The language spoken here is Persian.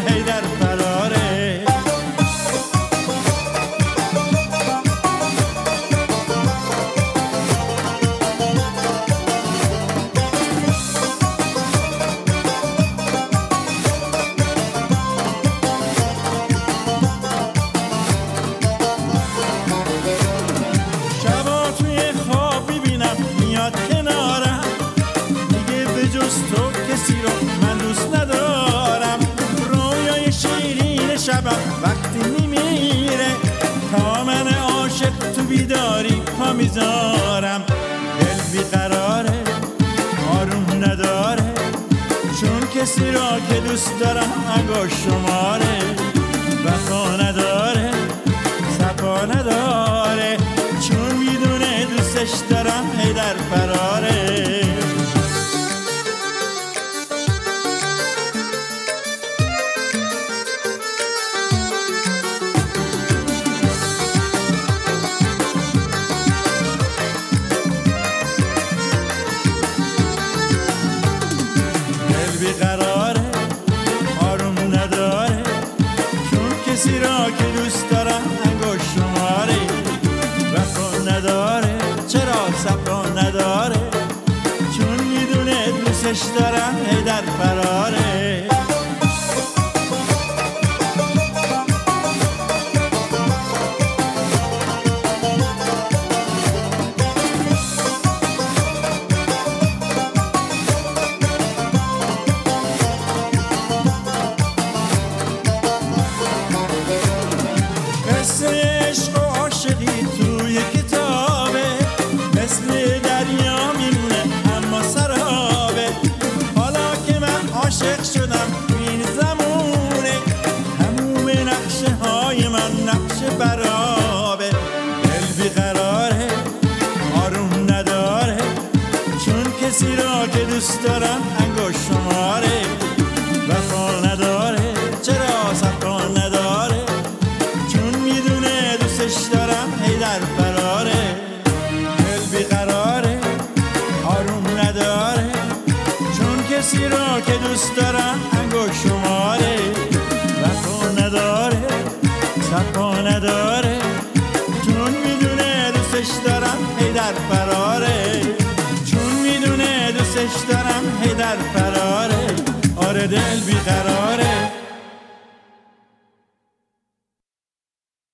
هی در فراره. کسی رو من دوست ندارم، رویای شیرین شبم وقتی میمیره، تا من عاشق تو بیداری پا میذارم. دل بیقراره آروم نداره، چون کسی را که دوست دارم انگشت شماره. وفا نداره صفا نداره، چون میدونه دوستش دارم هی در فراره. بیقراره آروم نداره، چون کسی را که دوست دارم انگشت شماره. وفا نداره چرا صفا نداره، چون میدونه دوستش دارم هی در فراره. عشق و عاشقی توی کتابه، مثل دریا میمونه اما سرابه. حالا که من عاشق شدم این زمونه، تموم نقشه های من نقشه برابه. دل بیقراره آروم نداره، چون کسی را که دوست دارم انگشت شماره. وفا نداره چرا صفا نداره، دارم هی در فراره. دل بیقراره آروم نداره، چون کسی را که دوست دارم انگشت شماره. وفا نداره صفا نداره، چون میدونه دوستش دارم هی در فراره.